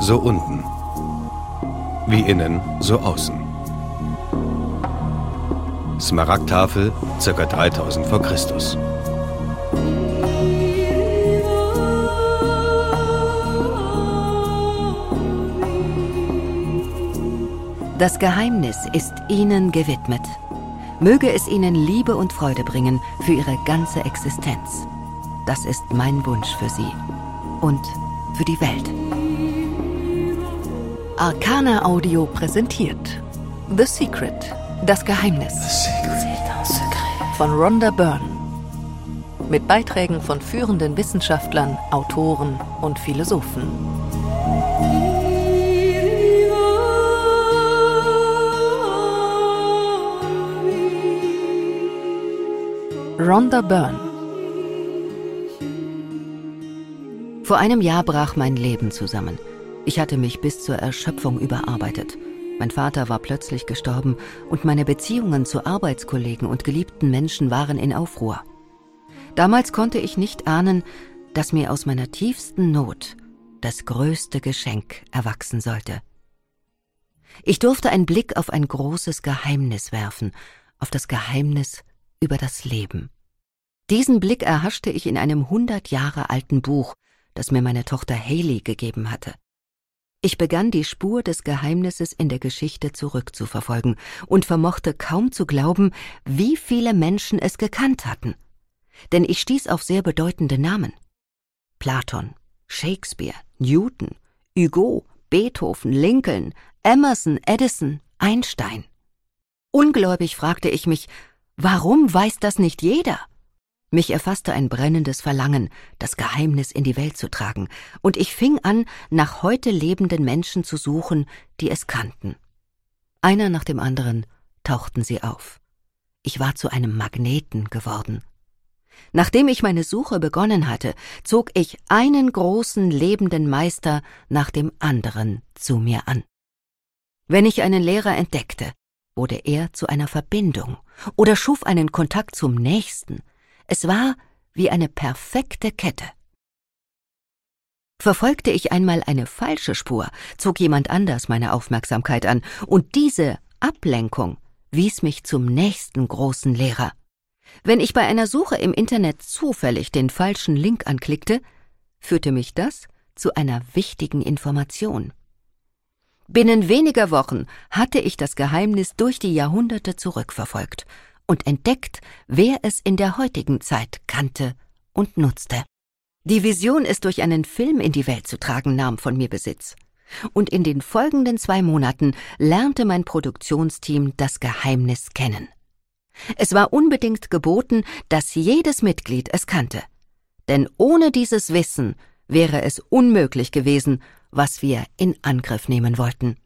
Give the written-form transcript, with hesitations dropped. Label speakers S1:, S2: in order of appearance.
S1: so unten. Wie innen, so außen. Smaragdtafel, ca. 3000 v. Chr.
S2: Das Geheimnis ist Ihnen gewidmet. Möge es Ihnen Liebe und Freude bringen für Ihre ganze Existenz. Das ist mein Wunsch für Sie und für die Welt. Arcana Audio präsentiert The Secret, das Geheimnis von Rhonda Byrne. Mit Beiträgen von führenden Wissenschaftlern, Autoren und Philosophen. Rhonda Byrne. Vor einem Jahr brach mein Leben zusammen. Ich hatte mich bis zur Erschöpfung überarbeitet. Mein Vater war plötzlich gestorben und meine Beziehungen zu Arbeitskollegen und geliebten Menschen waren in Aufruhr. Damals konnte ich nicht ahnen, dass mir aus meiner tiefsten Not das größte Geschenk erwachsen sollte. Ich durfte einen Blick auf ein großes Geheimnis werfen, auf das Geheimnis über das Leben. Diesen Blick erhaschte ich in einem 100 Jahre alten Buch, das mir meine Tochter Hayley gegeben hatte. Ich begann die Spur des Geheimnisses in der Geschichte zurückzuverfolgen und vermochte kaum zu glauben, wie viele Menschen es gekannt hatten. Denn ich stieß auf sehr bedeutende Namen. Platon, Shakespeare, Newton, Hugo, Beethoven, Lincoln, Emerson, Edison, Einstein. Ungläubig fragte ich mich, warum weiß das nicht jeder? Mich erfasste ein brennendes Verlangen, das Geheimnis in die Welt zu tragen, und ich fing an, nach heute lebenden Menschen zu suchen, die es kannten. Einer nach dem anderen tauchten sie auf. Ich war zu einem Magneten geworden. Nachdem ich meine Suche begonnen hatte, zog ich einen großen lebenden Meister nach dem anderen zu mir an. Wenn ich einen Lehrer entdeckte, wurde er zu einer Verbindung oder schuf einen Kontakt zum Nächsten. Es war wie eine perfekte Kette. Verfolgte ich einmal eine falsche Spur, zog jemand anders meine Aufmerksamkeit an, und diese Ablenkung wies mich zum nächsten großen Lehrer. Wenn ich bei einer Suche im Internet zufällig den falschen Link anklickte, führte mich das zu einer wichtigen Information. Binnen weniger Wochen hatte ich das Geheimnis durch die Jahrhunderte zurückverfolgt und entdeckt, wer es in der heutigen Zeit kannte und nutzte. Die Vision, es durch einen Film in die Welt zu tragen, nahm von mir Besitz. Und in den folgenden 2 Monaten lernte mein Produktionsteam das Geheimnis kennen. Es war unbedingt geboten, dass jedes Mitglied es kannte. Denn ohne dieses Wissen wäre es unmöglich gewesen, was wir in Angriff nehmen wollten.